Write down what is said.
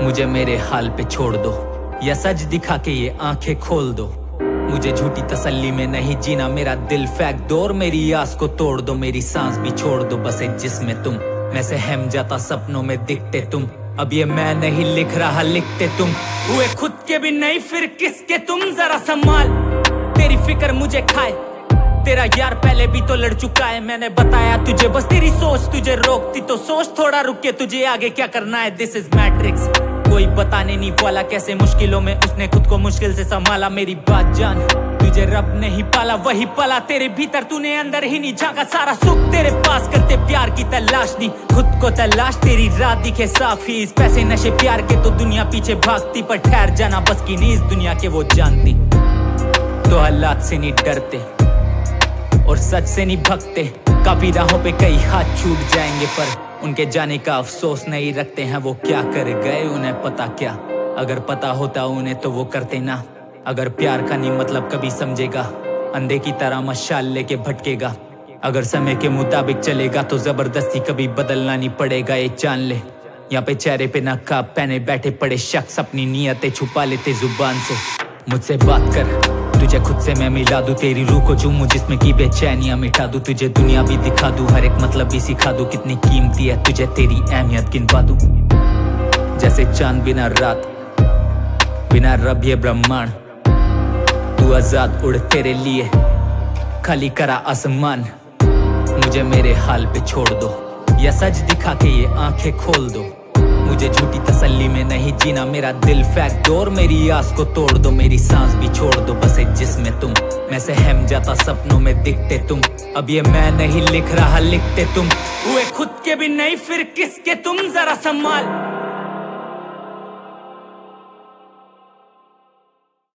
मुझे मेरे हाल पे छोड़ दो, या सच दिखा के ये आंखें खोल दो। मुझे झूठी तसल्ली में नहीं जीना, मेरा दिल फेंक दो और मेरी आस को तोड़ दो। मेरी सांस भी छोड़ दो, बस एक जिसमें तुम, मैं सहम जाता सपनों में दिखते तुम। अब ये मैं नहीं लिख रहा, लिखते तुम। हुए खुद के भी नहीं, फिर किसके तुम, जरा संभाल। तेरी फिक्र मुझे खाए, तेरा यार पहले भी तो लड़ चुका है। मैंने बताया तुझे, बस तेरी सोच तुझे रोकती, तो सोच थोड़ा रुक के तुझे आगे क्या करना है। दिस इज मैट्रिक्स, कोई बताने नहीं वाला कैसे मुश्किलों में उसने खुद को मुश्किल से संभाला। मेरी बात जान, तुझे रब नहीं पाला, वही पाला तेरे भीतर, तूने अंदर ही नहीं झांका। सारा सुख तेरे पास करते प्यार की तलाश नहीं, खुद को तलाश। तेरी रात दिखे साफ ही, इस पैसे नशे प्यार के तो दुनिया पीछे भागती। पर ठहर जाना बस की नहीं, इस दुनिया के वो जानती। तो हालात से नहीं डरते और सच से नहीं भगते। काफी राहों पे कई हाथ छूट जाएंगे, पर उनके जाने का अफसोस नहीं रखते हैं। वो क्या कर गए उन्हें पता क्या, अगर पता होता उन्हें तो वो करते ना। अगर प्यार का नहीं मतलब कभी समझेगा, अंधे की तरह मशाल लेके भटकेगा। अगर समय के मुताबिक चलेगा तो जबरदस्ती कभी बदलना नहीं पड़ेगा, ये जान ले। यहाँ पे चेहरे पे नकाब पहने बैठे पड़े शख्स अपनी नियतें छुपा लेते जुबान से। मुझसे बात कर, तुझे खुद से मैं मिला दूं, तेरी रूह को चूमूं जिसमें की बेचैनियां मिटा दूं। तुझे दुनिया भी दिखा दूं, हर एक मतलब भी सिखा दूं, कितनी कीमती है तुझे तेरी अहमियत गिनवा दूं। जैसे चांद बिना रात, बिना रब ये ब्रह्मांड, तू आजाद उड़ तेरे लिए खाली करा आसमान। मुझे मेरे हाल पे छोड़ दो, या सच दिखा के ये आंखें खोल दो। मुझे झूठी तसल्ली में नहीं जीना, मेरा दिल फेंक दो और मेरी आस को तोड़ दो। मेरी सांस भी छोड़ दो, बस एक जिसमें तुम, मैं सहम जाता सपनों में दिखते तुम। अब ये मैं नहीं लिख रहा, लिखते तुम। हुए खुद के भी नहीं, फिर किसके तुम, जरा संभाल।